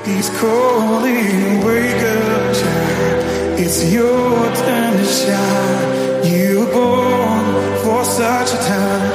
He's calling, wake up, child. It's your time to shine. You were born for such a time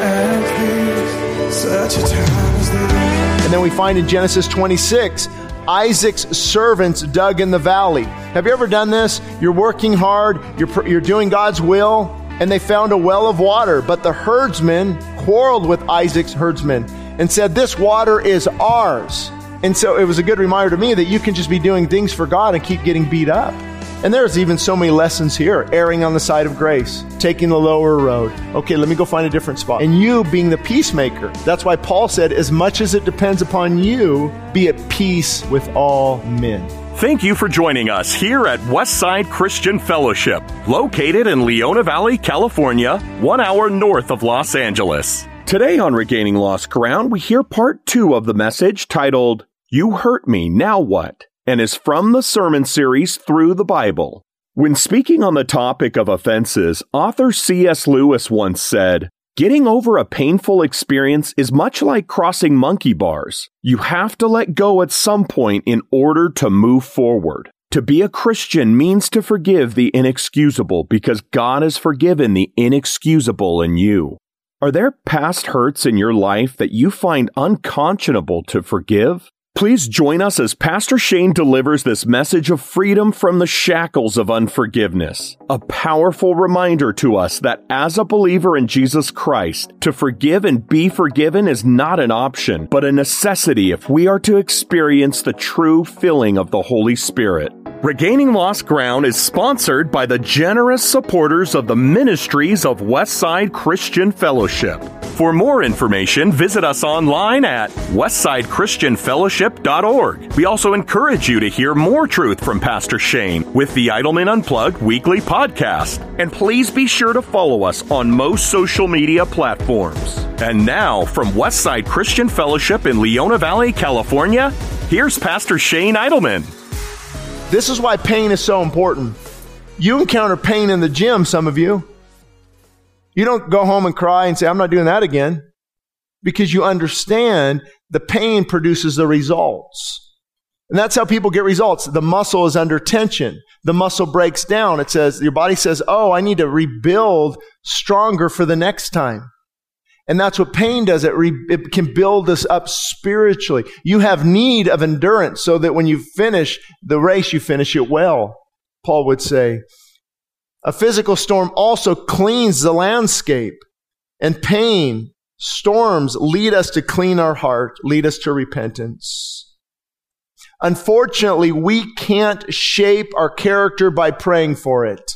as this, such a time as this. And then we find in Genesis 26, Isaac's servants dug in the valley. Have you ever done this? You're working hard, you're doing God's will, and they found a well of water. But the herdsmen quarreled with Isaac's herdsmen and said, this water is ours. And so it was a good reminder to me that you can just be doing things for God and keep getting beat up. And there's even so many lessons here. Erring on the side of grace, taking the lower road. Okay, let me go find a different spot. And you being the peacemaker. That's why Paul said, as much as it depends upon you, be at peace with all men. Thank you for joining us here at Westside Christian Fellowship, located in Leona Valley, California, 1 hour north of Los Angeles. Today on Regaining Lost Ground, we hear part 2 of the message titled, You Hurt Me, Now What? And is from the sermon series Through the Bible. When speaking on the topic of offenses, author C.S. Lewis once said, getting over a painful experience is much like crossing monkey bars. You have to let go at some point in order to move forward. To be a Christian means to forgive the inexcusable because God has forgiven the inexcusable in you. Are there past hurts in your life that you find unconscionable to forgive? Please join us as Pastor Shane delivers this message of freedom from the shackles of unforgiveness. A powerful reminder to us that as a believer in Jesus Christ, to forgive and be forgiven is not an option, but a necessity if we are to experience the true filling of the Holy Spirit. Regaining Lost Ground is sponsored by the generous supporters of the ministries of Westside Christian Fellowship. For more information, visit us online at westsidechristianfellowship.org. We also encourage you to hear more truth from Pastor Shane with the Idleman Unplugged weekly podcast. And please be sure to follow us on most social media platforms. And now, from Westside Christian Fellowship in Leona Valley, California, here's Pastor Shane Idleman. This is why pain is so important. You encounter pain in the gym, some of you. You don't go home and cry and say, I'm not doing that again. Because you understand the pain produces the results. And that's how people get results. The muscle is under tension. The muscle breaks down. It says, your body says, oh, I need to rebuild stronger for the next time. And that's what pain does. It can build us up spiritually. You have need of endurance so that when you finish the race, you finish it well, Paul would say. A physical storm also cleans the landscape. And pain, storms lead us to clean our heart, lead us to repentance. Unfortunately, we can't shape our character by praying for it.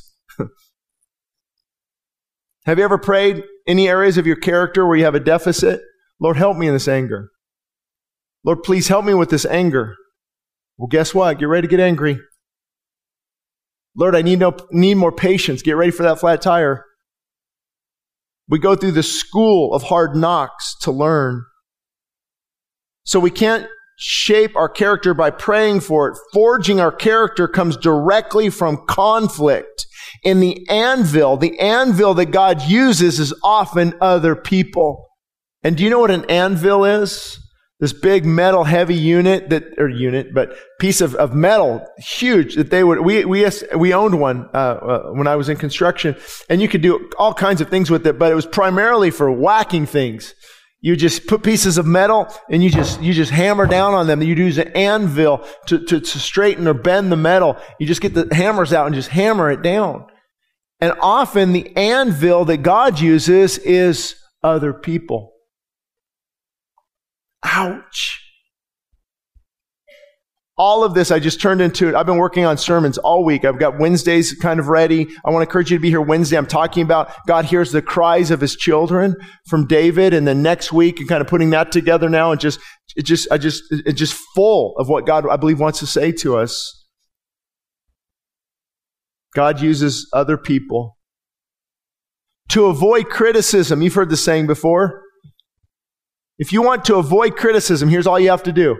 Have you ever prayed any areas of your character where you have a deficit? Lord, help me in this anger. Lord, please help me with this anger. Well, guess what? Get ready to get angry. Lord, I need more patience. Get ready for that flat tire. We go through the school of hard knocks to learn. So we can't shape our character by praying for it. Forging our character comes directly from conflict. In the anvil that God uses is often other people. And do you know what an anvil is? This big metal heavy piece of metal, huge, that we owned one when I was in construction, and you could do all kinds of things with it, but it was primarily for whacking things. You just put pieces of metal and you just hammer down on them. You'd use an anvil to straighten or bend the metal. You just get the hammers out and just hammer it down. And often the anvil that God uses is other people. Ouch. All of this I just turned into it. I've been working on sermons all week. I've got Wednesdays kind of ready. I want to encourage you to be here Wednesday. I'm talking about God hears the cries of his children from David, and then next week and kind of putting that together now, and it's just full of what God, I believe, wants to say to us. God uses other people to avoid criticism. You've heard the saying before. If you want to avoid criticism, here's all you have to do.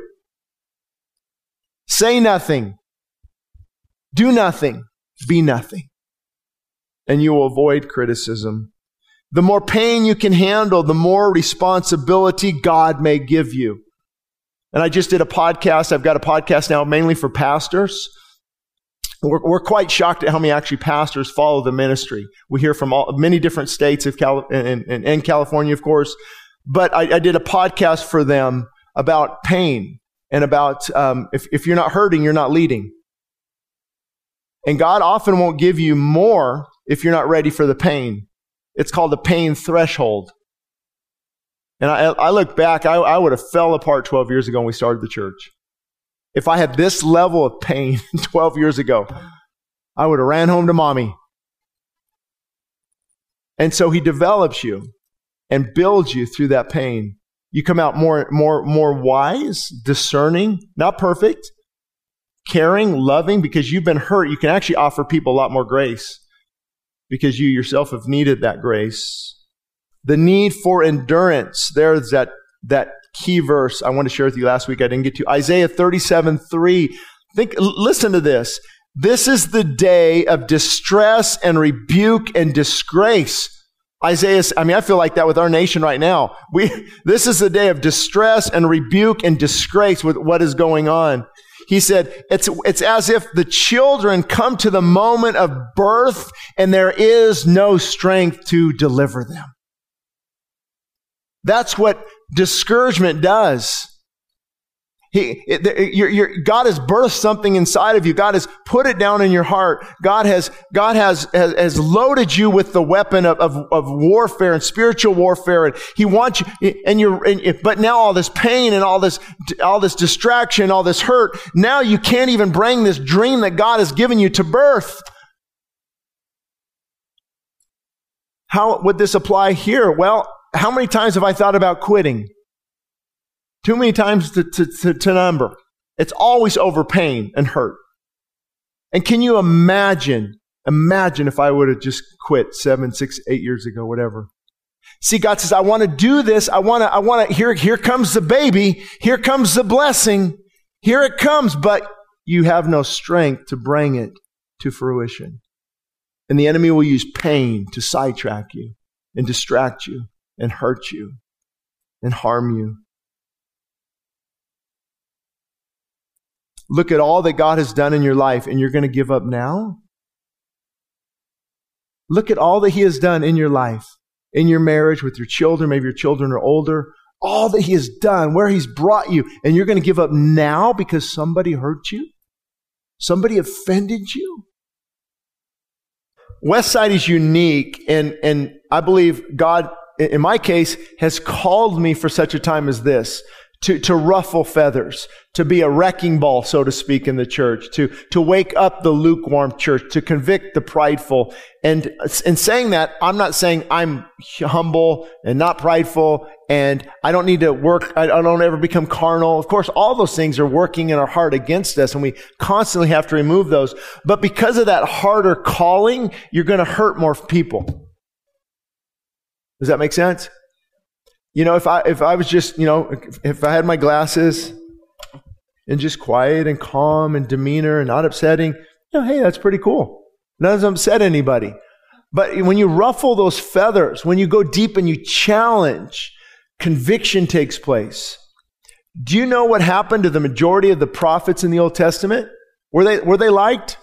Say nothing. Do nothing. Be nothing. And you will avoid criticism. The more pain you can handle, the more responsibility God may give you. And I just did a podcast. I've got a podcast now mainly for pastors. We're quite shocked at how many actually pastors follow the ministry. We hear from many different states of and California, of course. But I did a podcast for them about pain and about if you're not hurting, you're not leading. And God often won't give you more if you're not ready for the pain. It's called the pain threshold. And I look back, I would have fell apart 12 years ago when we started the church. If I had this level of pain 12 years ago, I would have ran home to mommy. And so he develops you and builds you through that pain. You come out more wise, discerning, not perfect, caring, loving, because you've been hurt. You can actually offer people a lot more grace because you yourself have needed that grace. The need for endurance. There's that key verse I want to share with you last week I didn't get to. Isaiah 37:3. Listen to this. This is the day of distress and rebuke and disgrace. Isaiah, I feel like that with our nation right now. This is the day of distress and rebuke and disgrace with what is going on. He said, it's as if the children come to the moment of birth and there is no strength to deliver them. That's what discouragement does. God has birthed something inside of you. God has put it down in your heart. God has loaded you with the weapon of warfare and spiritual warfare. And He wants you, but now all this pain and all this distraction, all this hurt, now you can't even bring this dream that God has given you to birth. How would this apply here? Well, how many times have I thought about quitting? Too many times to number. It's always over pain and hurt. And can you imagine if I would have just quit 7, 6, 8 years ago, whatever. See, God says, I want to do this. I want to, here comes the baby. Here comes the blessing. Here it comes, but you have no strength to bring it to fruition. And the enemy will use pain to sidetrack you and distract you and hurt you and harm you. Look at all that God has done in your life and you're going to give up now? Look at all that He has done in your life, in your marriage, with your children. Maybe your children are older. All that He has done, where He's brought you, and you're going to give up now because somebody hurt you? Somebody offended you? Westside is unique, and I believe God, in my case, has called me for such a time as this, to ruffle feathers, to be a wrecking ball, so to speak, in the church, to wake up the lukewarm church, to convict the prideful. And in saying that, I'm not saying I'm humble and not prideful and I don't need to work, I don't ever become carnal. Of course, all those things are working in our heart against us and we constantly have to remove those. But because of that harder calling, you're going to hurt more people. Does that make sense? You know, if I was just, if I had my glasses and just quiet and calm and demeanor and not upsetting, hey, that's pretty cool. None of them upset anybody. But when you ruffle those feathers, when you go deep and you challenge, conviction takes place. Do you know what happened to the majority of the prophets in the Old Testament? Were they liked?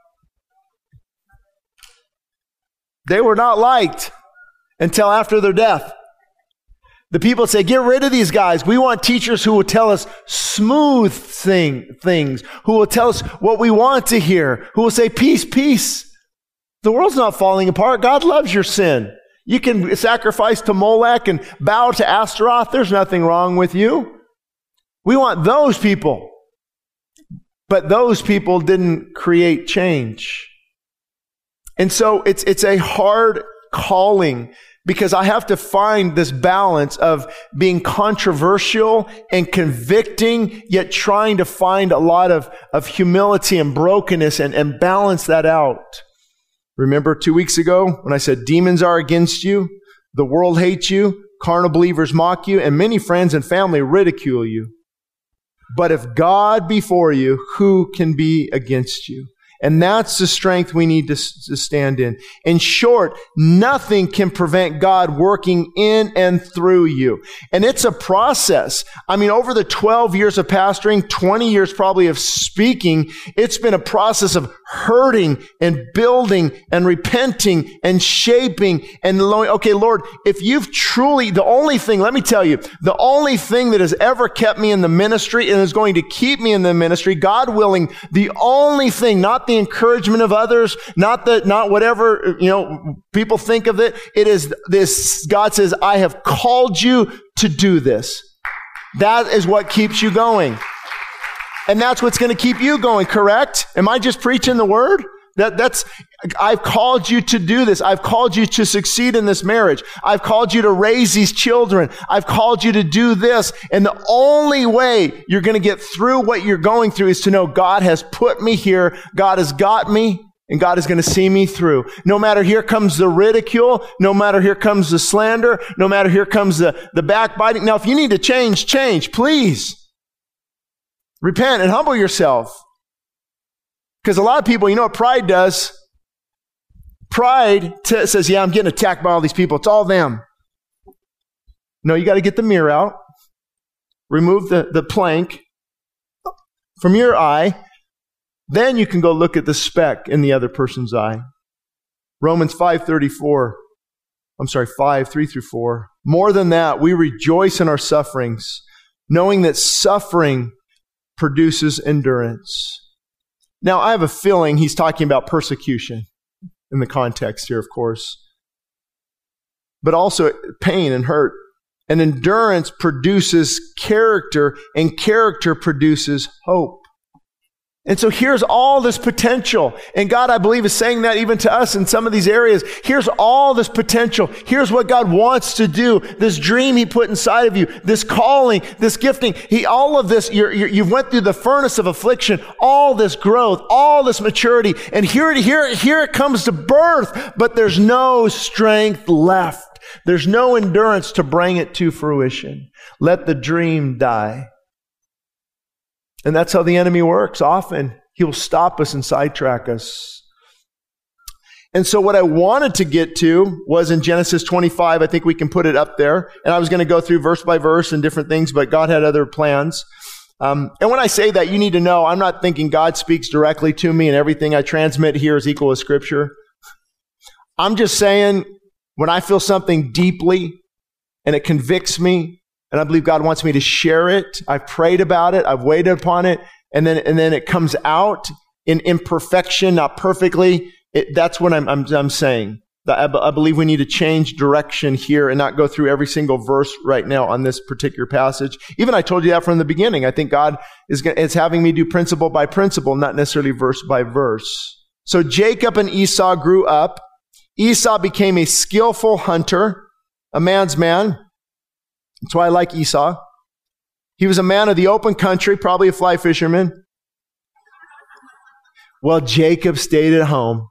They were not liked until after their death. The people say, get rid of these guys. We want teachers who will tell us smooth things, who will tell us what we want to hear, who will say, peace, peace. The world's not falling apart. God loves your sin. You can sacrifice to Molech and bow to Astaroth. There's nothing wrong with you. We want those people. But those people didn't create change. And so it's a hard calling, because I have to find this balance of being controversial and convicting, yet trying to find a lot of humility and brokenness and balance that out. Remember 2 weeks ago when I said demons are against you, the world hates you, carnal believers mock you, and many friends and family ridicule you. But if God be for you, who can be against you? And that's the strength we need to stand in. In short, nothing can prevent God working in and through you. And it's a process. I mean, over the 12 years of pastoring, 20 years probably of speaking, it's been a process of hurting and building and repenting and shaping and okay, Lord, if you've truly, the only thing that has ever kept me in the ministry and is going to keep me in the ministry, God willing, the only thing, not the encouragement of others, not whatever, people think of it. It is this, God says, I have called you to do this. That is what keeps you going. And that's what's going to keep you going, correct? Am I just preaching the word? I've called you to do this. I've called you to succeed in this marriage. I've called you to raise these children. I've called you to do this. And the only way you're going to get through what you're going through is to know God has put me here. God has got me. And God is going to see me through. No matter here comes the ridicule, no matter here comes the slander, no matter here comes the backbiting. Now, if you need to change, please. Repent and humble yourself. Because a lot of people, you know what pride does? Pride says, yeah, I'm getting attacked by all these people. It's all them. No, you got to get the mirror out. Remove the plank from your eye. Then you can go look at the speck in the other person's eye. Romans 5:3-4. More than that, we rejoice in our sufferings, knowing that suffering produces endurance. Now, I have a feeling he's talking about persecution in the context here, of course, but also pain and hurt. And endurance produces character, and character produces hope. And so here's all this potential. And God, I believe, is saying that even to us in some of these areas. Here's all this potential. Here's what God wants to do. This dream He put inside of you, this calling, this gifting. All of this, you've went through the furnace of affliction, all this growth, all this maturity. And here it comes to birth, but there's no strength left. There's no endurance to bring it to fruition. Let the dream die. And that's how the enemy works. Often, he will stop us and sidetrack us. And so what I wanted to get to was in Genesis 25. I think we can put it up there. And I was going to go through verse by verse and different things, but God had other plans. And when I say that, you need to know, I'm not thinking God speaks directly to me and everything I transmit here is equal to Scripture. I'm just saying, when I feel something deeply and it convicts me, and I believe God wants me to share it, I've prayed about it, I've waited upon it, and then it comes out in imperfection, not perfectly. That's what I'm saying. I believe we need to change direction here and not go through every single verse right now on this particular passage. Even I told you that from the beginning. I think God is having me do principle by principle, not necessarily verse by verse. So Jacob and Esau grew up. Esau became a skillful hunter, a man's man. That's why I like Esau. He was a man of the open country, probably a fly fisherman. Well, Jacob stayed at home.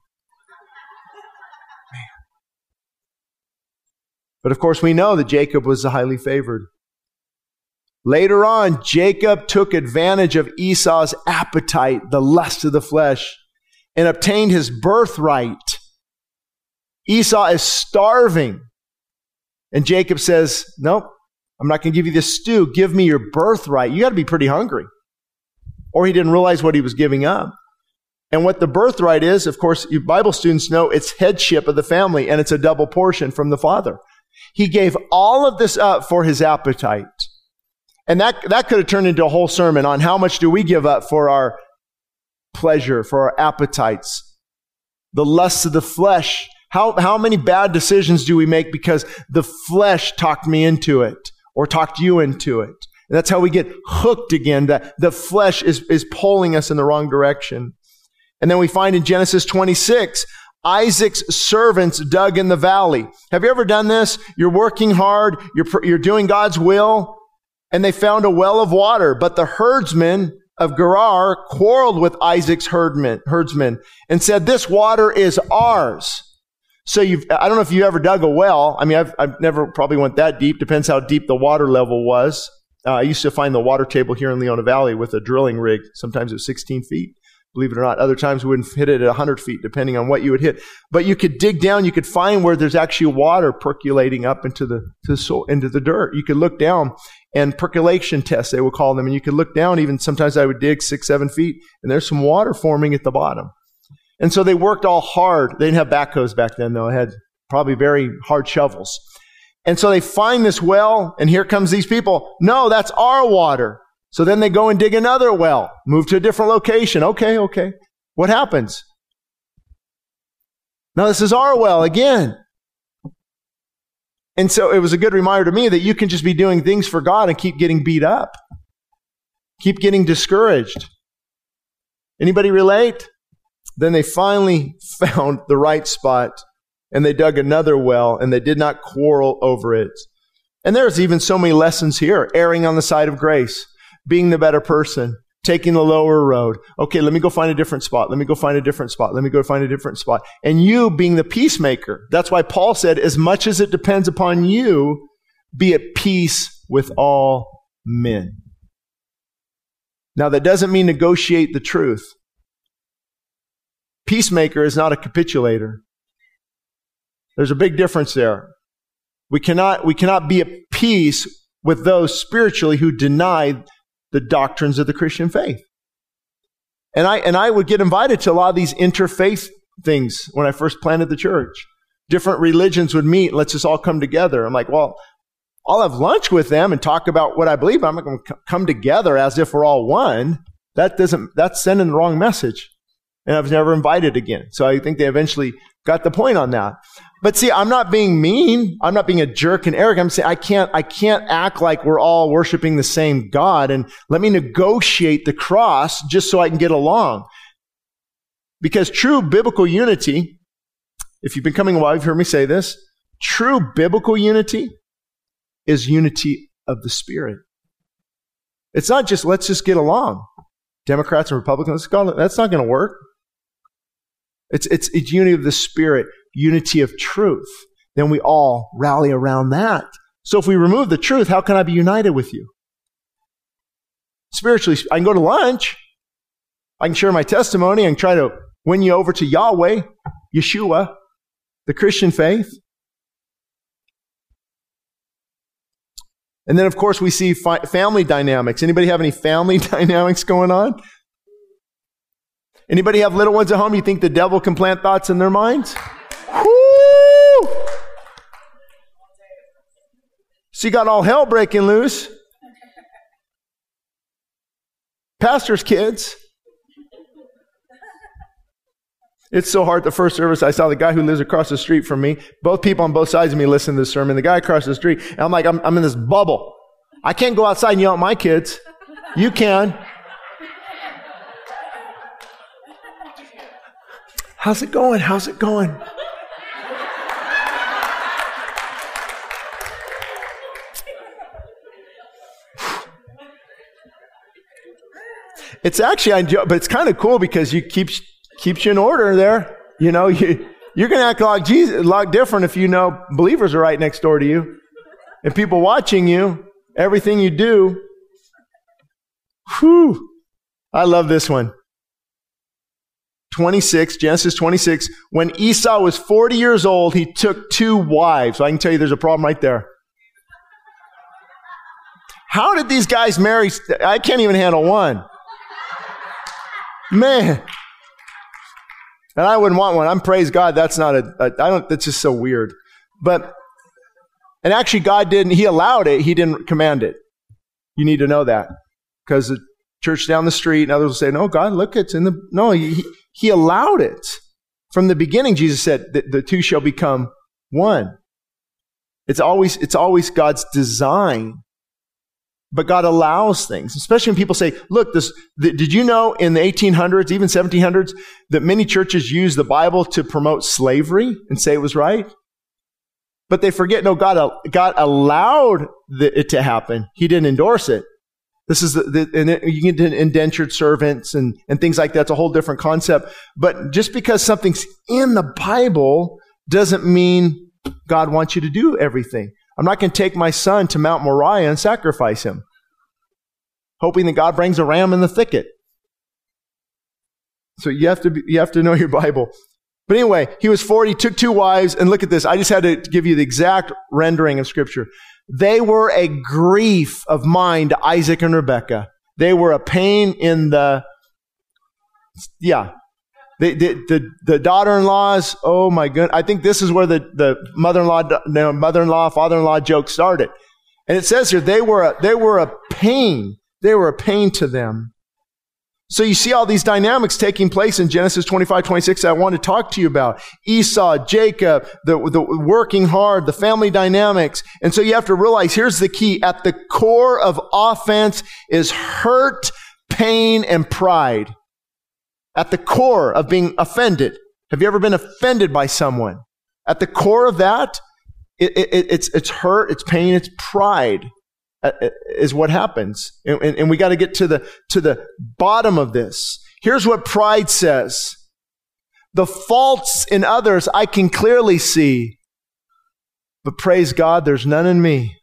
But of course, we know that Jacob was the highly favored. Later on, Jacob took advantage of Esau's appetite, the lust of the flesh, and obtained his birthright. Esau is starving. And Jacob says, nope. I'm not going to give you this stew. Give me your birthright. You got to be pretty hungry. Or he didn't realize what he was giving up. And what the birthright is, of course, you Bible students know it's headship of the family, and it's a double portion from the father. He gave all of this up for his appetite. And that could have turned into a whole sermon on how much do we give up for our pleasure, for our appetites, the lusts of the flesh. How many bad decisions do we make because the flesh talked me into it? Or talked you into it. And that's how we get hooked again. That the flesh is pulling us in the wrong direction. And then we find in Genesis 26, Isaac's servants dug in the valley. Have you ever done this? You're working hard. You're doing God's will. And they found a well of water. But the herdsmen of Gerar quarreled with Isaac's herdsmen and said, this water is ours. So I don't know if you ever dug a well. I mean, I've never probably went that deep. Depends how deep the water level was. I used to find the water table here in Leona Valley with a drilling rig. Sometimes it was 16 feet. believe it or not. Other times we wouldn't hit it at 100 feet, depending on what you would hit. But you could dig down, you could find where there's actually water percolating up into the dirt. You could look down, and percolation tests, they would call them, and you could look down, even sometimes I would dig 6-7 feet, and there's some water forming at the bottom. And so they worked all hard. They didn't have backhoes back then, though. They had probably very hard shovels. And so they find this well, and here comes these people. No, that's our water. So then they go and dig another well, move to a different location. Okay. What happens? No, this is our well again. And so it was a good reminder to me that you can just be doing things for God and keep getting beat up. Keep getting discouraged. Anybody relate? Then they finally found the right spot, and they dug another well, and they did not quarrel over it. And there's even so many lessons here. Erring on the side of grace, being the better person, taking the lower road. Okay, let me go find a different spot. Let me go find a different spot. Let me go find a different spot. And you being the peacemaker. That's why Paul said, as much as it depends upon you, be at peace with all men. Now, that doesn't mean negotiate the truth. Peacemaker is not a capitulator. There's a big difference there. We cannot be at peace with those spiritually who deny the doctrines of the Christian faith. And I would get invited to a lot of these interfaith things when I first planted the church. Different religions would meet. Let's just all come together. I'm like, well, I'll have lunch with them and talk about what I believe. But I'm not going to come together as if we're all one. That's sending the wrong message. And I was never invited again. So I think they eventually got the point on that. But see, I'm not being mean. I'm not being a jerk and arrogant. I'm saying I can't act like we're all worshiping the same God and let me negotiate the cross just so I can get along. Because true biblical unity, if you've been coming a while, you've heard me say this, true biblical unity is unity of the Spirit. It's not just, let's just get along. Democrats and Republicans, that's not going to work. It's unity of the Spirit, unity of truth. Then we all rally around that. So if we remove the truth, how can I be united with you? Spiritually, I can go to lunch. I can share my testimony. I can try to win you over to Yahweh, Yeshua, the Christian faith. And then, of course, we see family dynamics. Anybody have any family dynamics going on? Anybody have little ones at home? You think the devil can plant thoughts in their minds? Woo! So you got all hell breaking loose. Pastor's kids. It's so hard. The first service, I saw the guy who lives across the street from me. Both people on both sides of me listen to this sermon. The guy across the street. And I'm like, I'm in this bubble. I can't go outside and yell at my kids. You can. How's it going? How's it going? It's actually, but it's kind of cool because you keeps you in order there. You know, you're going to act like Jesus, a lot different if you know believers are right next door to you. And people watching you, everything you do. Whew. I love this one. 26, Genesis 26. When Esau was 40 years old, he took 2 wives. So I can tell you there's a problem right there. How did these guys marry? I can't even handle one. Man. And I wouldn't want one. I'm praise God. That's not that's just so weird. And actually God he allowed it. He didn't command it. You need to know that. Because the church down the street and others will say, no, God, look, it's in no, he allowed it. From the beginning, Jesus said that the 2 shall become one. It's always God's design. But God allows things, especially when people say, look, did you know in the 1800s, even 1700s, that many churches used the Bible to promote slavery and say it was right? But they forget, no, God allowed it to happen. He didn't endorse it. This is and you get indentured servants and things like that. It's a whole different concept. But just because something's in the Bible doesn't mean God wants you to do everything. I'm not going to take my son to Mount Moriah and sacrifice him, hoping that God brings a ram in the thicket. So you have to know your Bible. But anyway, he was 40, took 2 wives, and look at this. I just had to give you the exact rendering of Scripture. They were a grief of mind to Isaac and Rebekah. They were a pain in the, the daughter-in-laws. Oh my goodness. I think this is where the mother-in-law, father-in-law joke started. And it says here, they were a pain. They were a pain to them. So you see all these dynamics taking place in Genesis 25, 26 that I want to talk to you about. Esau, Jacob, the working hard, the family dynamics. And so you have to realize, here's the key. At the core of offense is hurt, pain, and pride. At the core of being offended. Have you ever been offended by someone? At the core of that, it's hurt, it's pain, it's pride. Is what happens. And we got to get to the bottom of this. Here's what pride says. The faults in others I can clearly see, but praise God, there's none in me.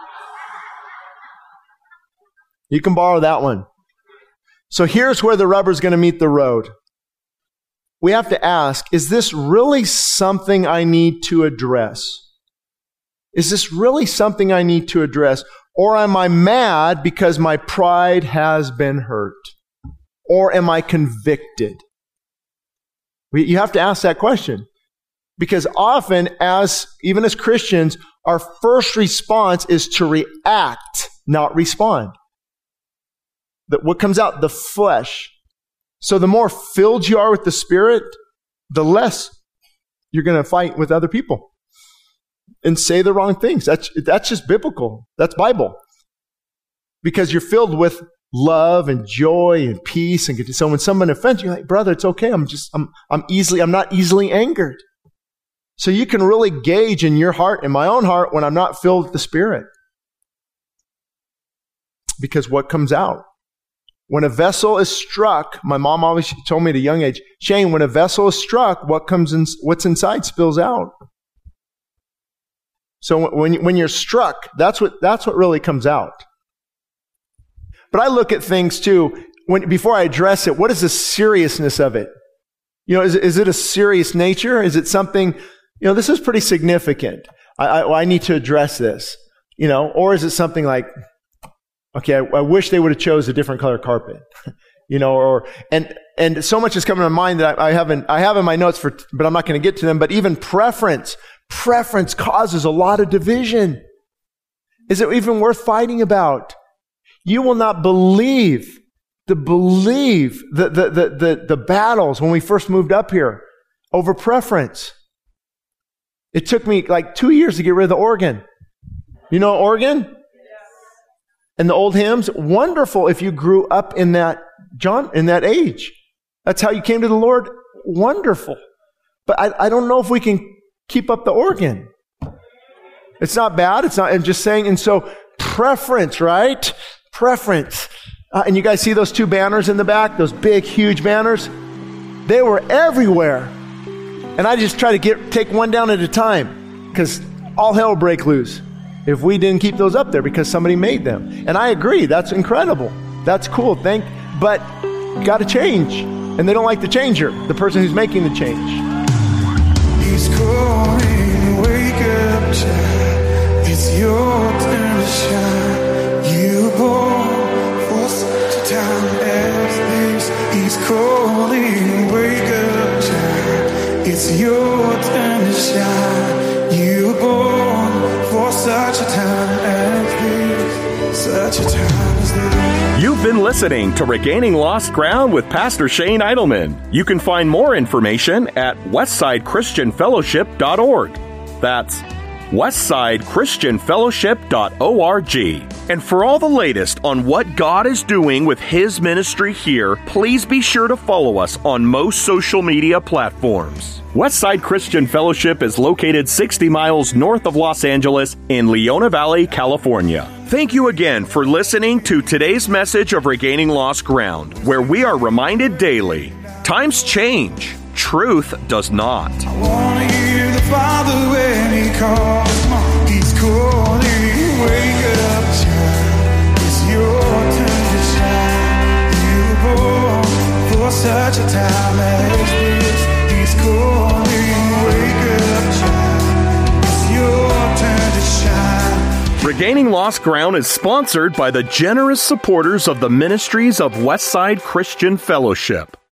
You can borrow that one. So here's where the rubber's going to meet the road. We have to ask, is this really something I need to address? Is this really something I need to address? Or am I mad because my pride has been hurt? Or am I convicted? You have to ask that question. Because often, even as Christians, our first response is to react, not respond. What comes out? The flesh. So the more filled you are with the Spirit, the less you're going to fight with other people and say the wrong things. That's just biblical. That's Bible. Because you're filled with love and joy and peace. And so when someone offends you, you're like, brother, it's okay. I'm not easily angered. So you can really gauge in your heart, in my own heart, when I'm not filled with the Spirit. Because what comes out? When a vessel is struck, my mom always told me at a young age, Shane, when a vessel is struck, what's inside spills out. So when you're struck, that's what really comes out. But I look at things too, before I address it, what is the seriousness of it? Is it a serious nature? Is it something, this is pretty significant. I need to address this, or is it something like, okay, I wish they would have chose a different color carpet, and so much is coming to mind that I have in my notes but I'm not going to get to them. But even preference causes a lot of division. Is it even worth fighting about? You will not believe the battles when we first moved up here over preference. It took me like 2 years to get rid of the organ. You know organ? And the old hymns, wonderful if you grew up in that age. That's how you came to the Lord. Wonderful. But I don't know if we can keep up the organ. It's not bad. It's not, I'm just saying. And so preference, right? Preference. And you guys see those 2 banners in the back? Those big, huge banners? They were everywhere. And I just try to take one down at a time because all hell will break loose if we didn't keep those up there because somebody made them. And I agree. That's incredible. That's cool. But got to change. And they don't like the changer, the person who's making the change. He's calling, wake up, child. It's your turn to shine. You were born for such a time as this. He's calling, wake up, child. It's your turn to shine. You were born for such a time as this. Such a time as this. You've been listening to Regaining Lost Ground with Pastor Shane Idleman. You can find more information at westsidechristianfellowship.org. That's westsidechristianfellowship.org. And for all the latest on what God is doing with His ministry here, please be sure to follow us on most social media platforms. Westside Christian Fellowship is located 60 miles north of Los Angeles in Leona Valley, California. Thank you again for listening to today's message of Regaining Lost Ground, where we are reminded daily, times change, truth does not. I want to hear the Father when He calls. He's calling, wake up, child. It's your turn to shine. You were born for such a time as this. He's calling, wake up, child. It's your turn to shine. Regaining Lost Ground is sponsored by the generous supporters of the ministries of Westside Christian Fellowship.